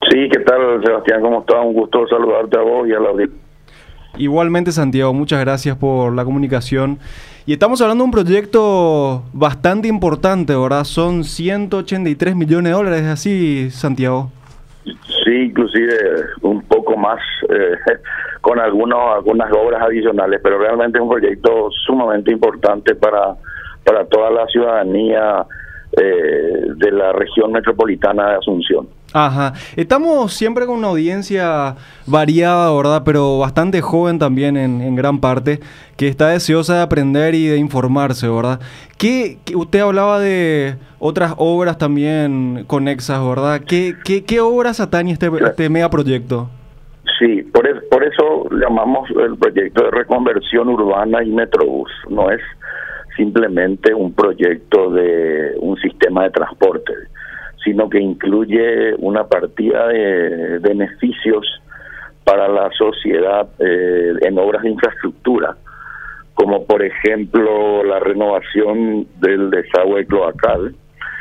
Sí, ¿qué tal, Sebastián? ¿Cómo estás? Un gusto saludarte a vos y a la audiencia. Igualmente, Santiago, muchas gracias por la comunicación. Y estamos hablando de un proyecto bastante importante, ¿verdad? Son 183 millones de dólares, ¿así, Santiago? Sí, inclusive un poco más con algunas obras adicionales, pero realmente es un proyecto sumamente importante para toda la ciudadanía de la región metropolitana de Asunción. Ajá. Estamos siempre con una audiencia variada, ¿verdad? Pero bastante joven también en gran parte, que está deseosa de aprender y de informarse, ¿verdad? ¿Qué usted hablaba de otras obras también conexas, ¿verdad? ¿Qué obras atañe este megaproyecto? Sí, por eso llamamos el proyecto de reconversión urbana y Metrobús. No es simplemente un proyecto de un sistema de transporte, sino que incluye una partida de beneficios para la sociedad en obras de infraestructura, como por ejemplo la renovación del desagüe cloacal,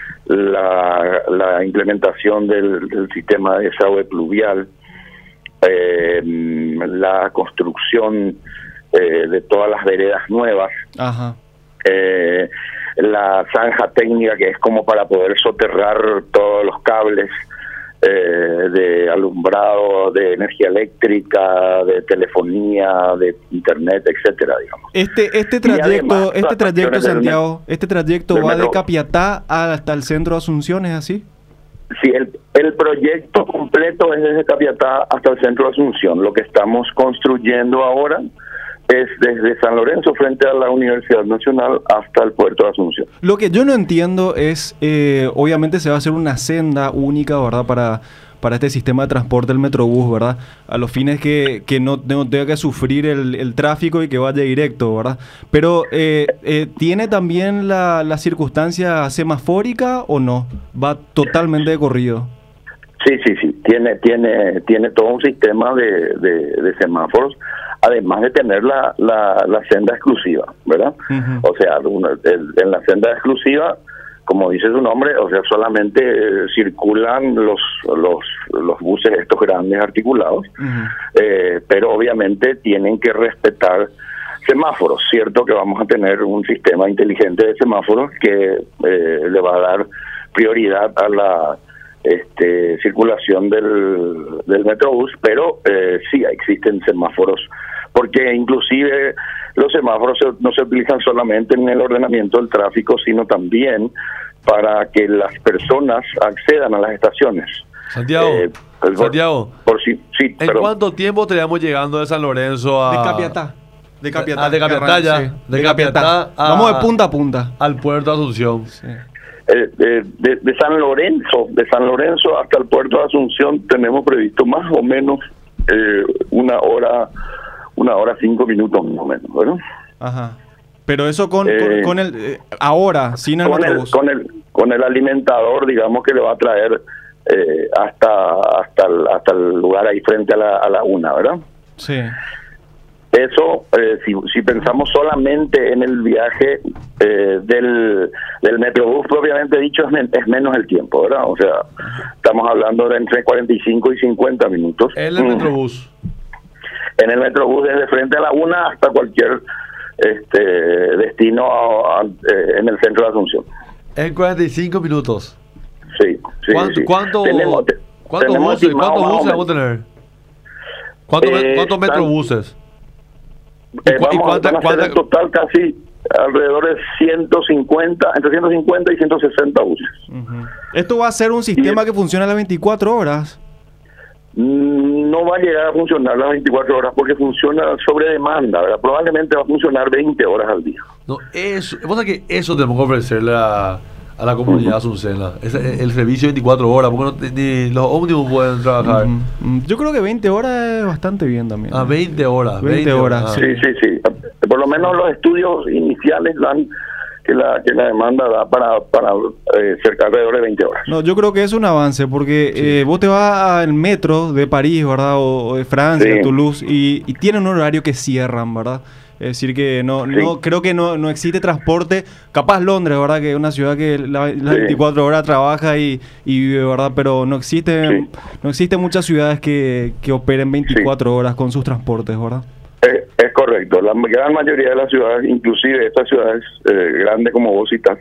la implementación del sistema de desagüe pluvial, la construcción de todas las veredas nuevas. Ajá. La zanja técnica, que es como para poder soterrar todos los cables de alumbrado, de energía eléctrica, de telefonía, de internet, etcétera, digamos. Este trayecto, Santiago, este trayecto va de Capiatá hasta el centro de Asunción, ¿es así? Sí, el proyecto completo es desde Capiatá hasta el centro de Asunción. Lo que estamos construyendo ahora es desde San Lorenzo frente a la Universidad Nacional hasta el puerto de Asunción. Lo que yo no entiendo es, obviamente se va a hacer una senda única, ¿verdad? Para este sistema de transporte del Metrobús, ¿verdad? A los fines que no tenga que sufrir el tráfico y que vaya directo, ¿verdad? Pero, ¿tiene también la circunstancia semafórica o no? ¿Va totalmente de corrido? Sí. Tiene todo un sistema de semáforos, además de tener la senda exclusiva, ¿verdad? Uh-huh. O sea, en la senda exclusiva, como dice su nombre, o sea, solamente circulan los buses estos grandes articulados, uh-huh. Pero obviamente tienen que respetar semáforos. Cierto que vamos a tener un sistema inteligente de semáforos que le va a dar prioridad a la circulación del Metrobús, pero sí existen semáforos, porque inclusive los semáforos no se utilizan solamente en el ordenamiento del tráfico, sino también para que las personas accedan a las estaciones. Santiago, Sí, ¿en cuánto tiempo estaríamos llegando de San Lorenzo a... De Capiatá. De Capiatá. De Capiatá ya. Sí. De Capiatá. Vamos de punta a punta. Al puerto de Asunción. Sí. De San Lorenzo hasta el puerto de Asunción tenemos previsto más o menos 1 hora 5 minutos más o menos, ¿verdad? Ajá. Pero eso con el ahora, sin el Metrobús. Con el alimentador, digamos, que le va a traer hasta el lugar ahí frente a la una, ¿verdad? Sí. Eso, si pensamos solamente en el viaje del Metrobús, propiamente dicho, es menos el tiempo, ¿verdad? O sea, estamos hablando de entre 45 y 50 minutos. ¿En el Metrobús? En el Metrobús, desde frente a la una hasta cualquier destino en el centro de Asunción. En 45 minutos. Sí. ¿Cuántos buses vamos a tener? ¿Cuántos Metrobuses? Vamos a hacer en total casi alrededor de 150, entre 150 y 160 buses. Uh-huh. ¿Esto va a ser un sistema que funciona a las 24 horas? No va a llegar a funcionar las 24 horas porque funciona sobre demanda, ¿verdad? Probablemente va a funcionar 20 horas al día. No, eso tenemos que ofrecerle a la comunidad azucena, el servicio 24 horas, porque ni los ómnibus pueden trabajar. Yo creo que 20 horas es bastante bien también. 20 horas. 20 horas. Sí. Por lo menos los estudios iniciales dan que la demanda da para cerca alrededor de 20 horas. No, yo creo que es un avance, porque vos te vas al metro de París, ¿verdad? O de Francia, Toulouse, y tienen un horario que cierran, ¿verdad? Es decir, que no Sí. creo que no existe transporte. Capaz Londres, ¿verdad? Que es una ciudad que las 24 horas trabaja y vive, ¿verdad? Pero no existe muchas ciudades que operen 24 horas con sus transportes, ¿verdad? Es correcto. La gran mayoría de las ciudades, inclusive estas ciudades grandes como vos citas,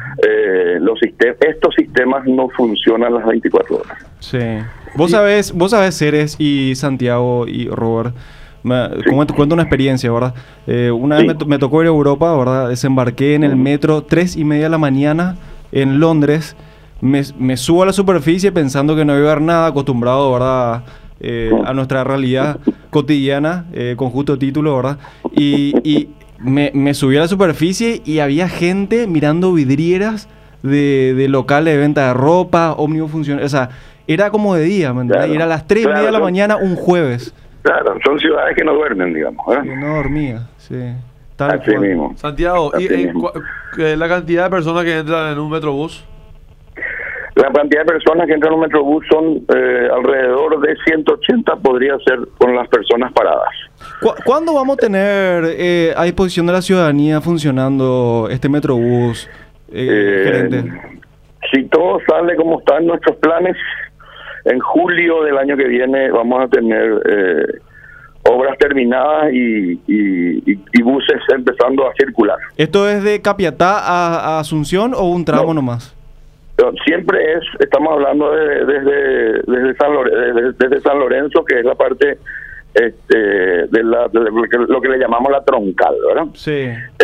estos sistemas no funcionan las 24 horas. Sí. Vos sabés, Ceres y Santiago y Robert, cuento una experiencia, ¿verdad? Una vez me tocó ir a Europa, ¿verdad? Desembarqué en el metro 3:30 de la mañana en Londres. Me subo a la superficie pensando que no iba a haber nada, acostumbrado, ¿verdad? A nuestra realidad cotidiana, con justo título, ¿verdad? Y me subí a la superficie y había gente mirando vidrieras de locales de venta de ropa, ómnibus funcionales. O sea, era como de día, ¿me entiendes? Claro, y era a las 3:30 de la mañana un jueves. Claro, son ciudades que no duermen, digamos. Que no dormía, sí. Tal Así cual. mismo. Santiago, Así ¿y mismo. la cantidad de personas que entran en un Metrobús? La cantidad de personas que entran en un Metrobús son alrededor de 180, podría ser, con las personas paradas. ¿Cuándo vamos a tener a disposición de la ciudadanía funcionando este Metrobús, gerente? Si todo sale como está en nuestros planes, en julio del año que viene vamos a tener obras terminadas y buses empezando a circular. ¿Esto es de Capiatá a Asunción o un tramo nomás? Siempre estamos hablando desde San Lorenzo, que es la parte de lo que le llamamos la troncal, ¿verdad? Sí.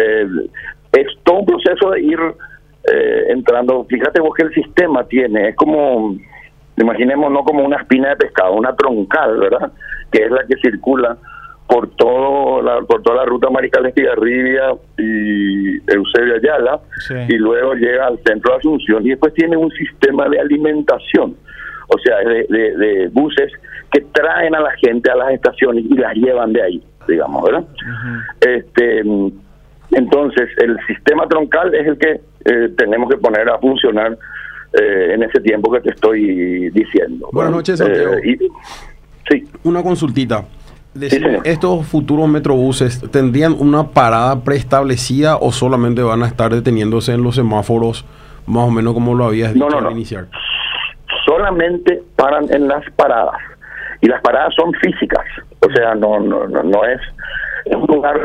Es todo un proceso de ir entrando. Fíjate vos que el sistema es como, imaginemos, no como una espina de pescado, una troncal, ¿verdad? Que es la que circula por toda la ruta Mariscal Estigarribia y Eusebio Ayala, Sí. y luego llega al centro de Asunción, y después tiene un sistema de alimentación, o sea, de buses que traen a la gente a las estaciones y las llevan de ahí, digamos, ¿verdad? Uh-huh. Entonces, el sistema troncal es el que tenemos que poner a funcionar en ese tiempo que te estoy diciendo. Buenas noches, Santiago. Sí. Una consultita. Decime, señor. ¿estos futuros metrobuses tendrían una parada preestablecida o solamente van a estar deteniéndose en los semáforos, más o menos como lo habías dicho al iniciar? Solamente paran en las paradas, y las paradas son físicas, o sea, no es un lugar,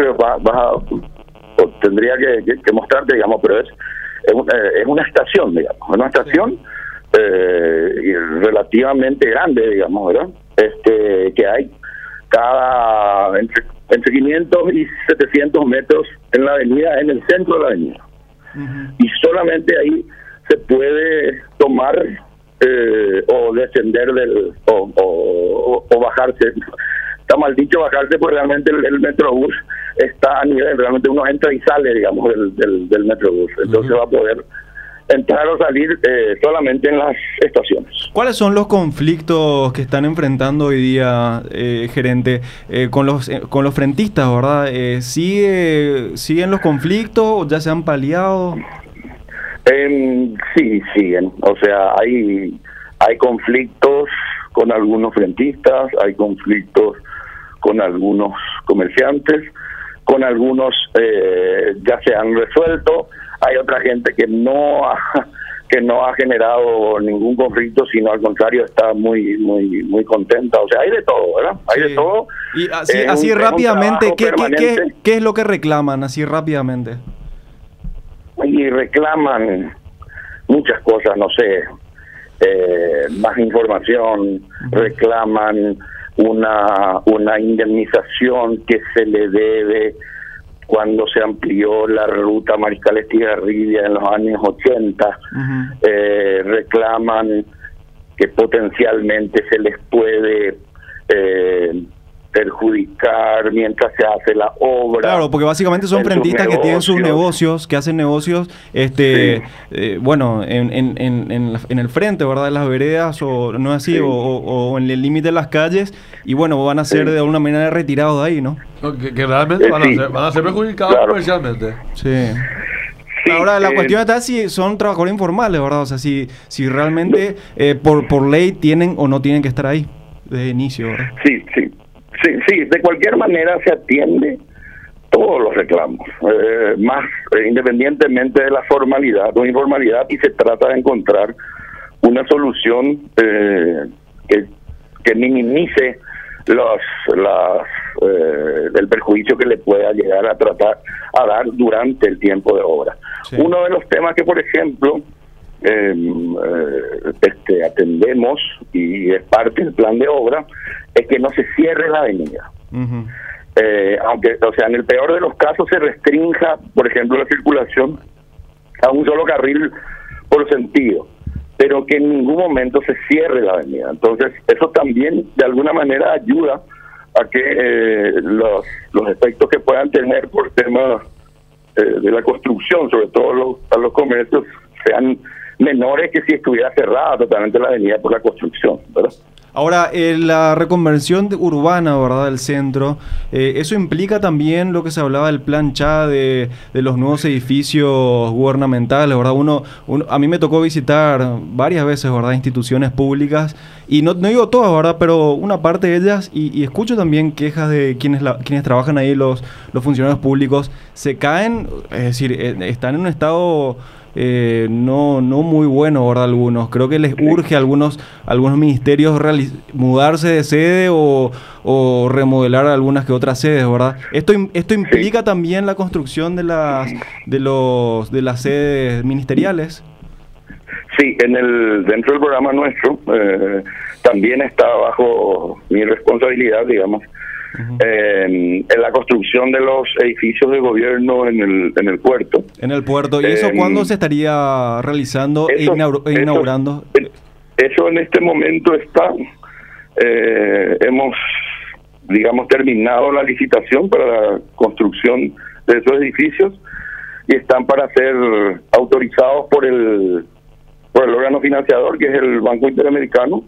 tendría que mostrarte, digamos, pero es una estación, digamos, una estación y relativamente grande, digamos, ¿verdad? Que hay entre 500 y 700 metros en la avenida, en el centro de la avenida. Uh-huh. Y solamente ahí se puede tomar o descender o bajarse. Está mal dicho bajarse, porque realmente el Metrobús está a nivel, realmente uno entra y sale, digamos, del Metrobús. Entonces va a poder entrar o salir solamente en las estaciones. ¿Cuáles son los conflictos que están enfrentando hoy día, gerente, con los frentistas, verdad? ¿Siguen los conflictos o ya se han paliado? Sí, siguen. O sea, hay conflictos con algunos frentistas, hay conflictos con algunos comerciantes, con algunos ya se han resuelto. Hay otra gente que no ha generado ningún conflicto, sino al contrario está muy contenta. O sea, hay de todo, ¿verdad? Hay de todo. Y así rápidamente, ¿qué es lo que reclaman así rápidamente? Y reclaman muchas cosas, no sé, más información, reclaman una indemnización que se le debe cuando se amplió la ruta Mariscal Estigarribia en los años 80. Uh-huh. Reclaman que potencialmente se les puede perjudicar mientras se hace la obra. Claro, porque básicamente son frentistas que tienen sus negocios, que hacen negocios, bueno, en el frente, ¿verdad? De las veredas, o no así, o en el límite de las calles, y bueno, van a ser de alguna manera retirados de ahí, ¿no? Que realmente van a ser perjudicados comercialmente. Sí. Ahora, la cuestión está si son trabajadores informales, ¿verdad? O sea, si realmente por ley tienen o no tienen que estar ahí desde inicio, ¿verdad? Sí, de cualquier manera se atiende todos los reclamos, más independientemente de la formalidad o informalidad, y se trata de encontrar una solución que minimice el perjuicio que le pueda llegar a dar durante el tiempo de obra. Sí. Uno de los temas que, por ejemplo, atendemos, y es parte del plan de obra, es que no se cierre la avenida. Uh-huh. Aunque, o sea, en el peor de los casos se restrinja, por ejemplo, la circulación a un solo carril por sentido, pero que en ningún momento se cierre la avenida. Entonces, eso también de alguna manera ayuda a que los efectos que puedan tener por temas de la construcción, sobre todo a los comercios, sean menores que si estuviera cerrada totalmente la avenida por la construcción, ¿verdad? Ahora, la reconversión urbana, ¿verdad?, del centro, eso implica también lo que se hablaba del plan CHA de los nuevos edificios gubernamentales, ¿verdad? A mí me tocó visitar varias veces, ¿verdad?, instituciones públicas, y no digo todas, ¿verdad?, pero una parte de ellas, y escucho también quejas de quienes trabajan ahí, los funcionarios públicos, se caen, es decir, están en un estado... no muy bueno, ¿verdad? Algunos. Creo que les urge a algunos ministerios mudarse de sede o remodelar algunas que otras sedes, ¿verdad? Esto implica también la construcción de las sedes ministeriales. Sí, dentro del programa nuestro también está bajo mi responsabilidad, digamos, uh-huh, en la construcción de los edificios de gobierno en el puerto. En el puerto. ¿Y eso cuándo se estaría realizando e inaugurando? Eso en este momento está. Hemos, digamos, terminado la licitación para la construcción de esos edificios y están para ser autorizados por el órgano financiador, que es el Banco Interamericano.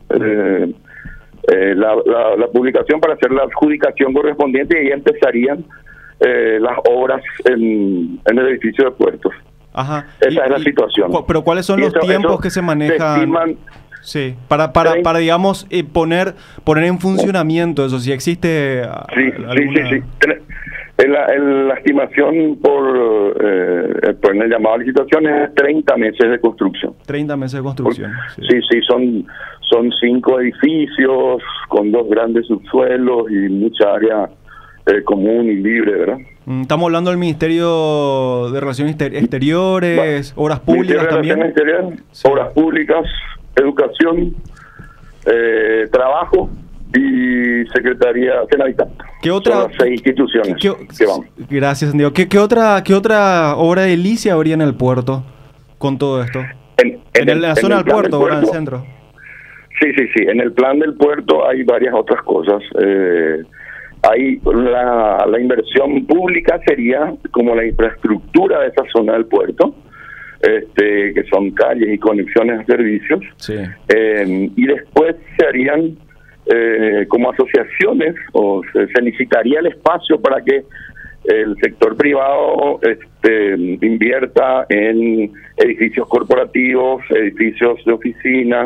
La publicación para hacer la adjudicación correspondiente, y ahí empezarían las obras en el edificio de puertos. Ajá. Esa es la situación. Pero ¿cuáles son los tiempos que se manejan? Sí, para digamos, poner en funcionamiento eso, si existe alguna... Sí. La estimación por el llamado a licitación es 30 meses de construcción. 30 meses de construcción. Sí, son 5 edificios con 2 grandes subsuelos y mucha área común y libre, ¿verdad? Estamos hablando del Ministerio de Relaciones Exteriores, Obras Públicas también. Sí. Obras Públicas, Educación, Trabajo y Secretaría Senadita. ¿Qué otra? Son las 6 instituciones que vamos. Gracias, Santiago. ¿Qué otra obra edilicia habría en el puerto con todo esto? En la zona del puerto, ¿verdad? En el centro. Sí. En el plan del puerto hay varias otras cosas. Hay la inversión pública sería como la infraestructura de esa zona del puerto, que son calles y conexiones a servicios. Sí. Y después se harían como asociaciones, o se necesitaría el espacio para que el sector privado invierta en edificios corporativos, edificios de oficinas.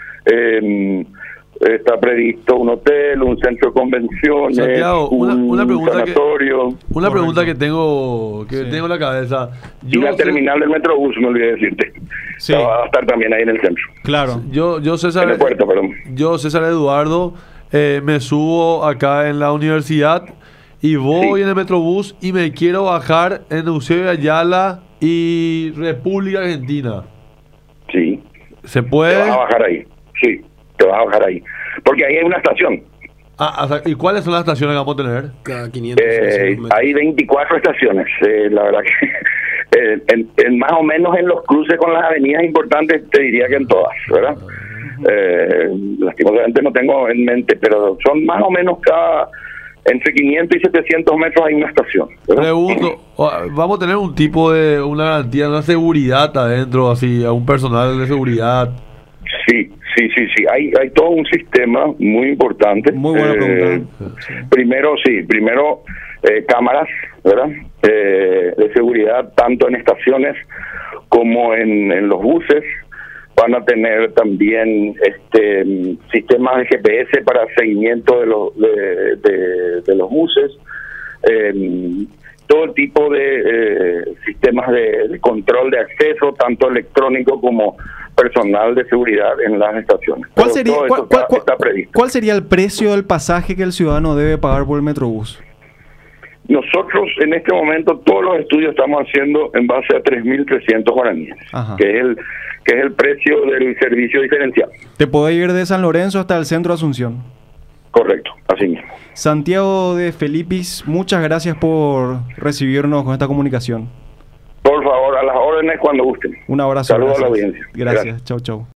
Está previsto un hotel, un centro de convenciones, Santiago, una pregunta sanatorio. Una pregunta que tengo en la cabeza. Y la terminal del Metrobús, me olvidé decirte. Sí. Va a estar también ahí en el centro. Claro. Yo César, en el puerto, perdón. Yo, César Eduardo, me subo acá en la universidad y voy en el Metrobús y me quiero bajar en Eusebio Ayala y República Argentina. Sí. ¿Se puede? Te vas a bajar ahí. Sí, te vas a bajar ahí. Porque ahí hay una estación. ¿Y cuáles son las estaciones que vamos a tener? Cada 500 hay 24 estaciones. La verdad que en más o menos en los cruces con las avenidas importantes, te diría que en todas, ¿verdad? Lastimosamente no tengo en mente, pero son más o menos entre 500 y 700 metros hay una estación, ¿verdad? Pregunto, ¿vamos a tener un tipo de una garantía, una seguridad adentro, así, a un personal de seguridad? Sí. Hay todo un sistema muy importante. Muy buena pregunta. Primero cámaras, ¿verdad? De seguridad tanto en estaciones como en los buses. Van a tener también sistemas de GPS para seguimiento de los buses. todo tipo de sistemas de control de acceso, tanto electrónico como personal de seguridad en las estaciones. ¿Cuál sería, todo eso está previsto. ¿Cuál sería el precio del pasaje que el ciudadano debe pagar por el Metrobús? Nosotros en este momento todos los estudios estamos haciendo en base a 3.300 guaraníes, que es el precio del servicio diferencial. ¿Te puede ir de San Lorenzo hasta el centro de Asunción? Correcto, así mismo. Santiago de Felipis, muchas gracias por recibirnos con esta comunicación. Por favor, a las órdenes cuando gusten. Un abrazo. Saludos a la audiencia. Gracias. Chau, chau.